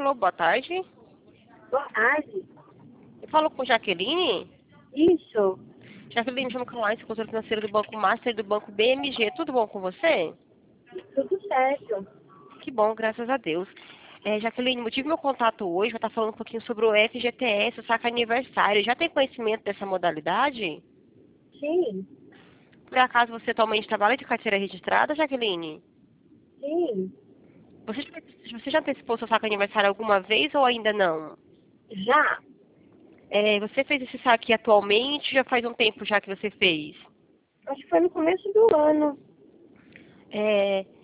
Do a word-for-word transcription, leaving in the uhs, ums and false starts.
Alô, boa tarde. Boa tarde. Eu falo com Jaqueline. Isso. Jaqueline, chama Caroline, consultora financeira do Banco Master e do Banco B M G. Tudo bom com você? Tudo certo. Que bom, graças a Deus. É, Jaqueline, motivo meu contato hoje, vou estar falando um pouquinho sobre o F G T S, o saque aniversário. Já tem conhecimento dessa modalidade? Sim. Por acaso você atualmente trabalha de carteira registrada, Jaqueline? Sim. Você já, você já antecipou seu saque aniversário alguma vez ou ainda não? Já. É, você fez esse saque atualmente? Já faz um tempo já que você fez? Acho que foi no começo do ano. É,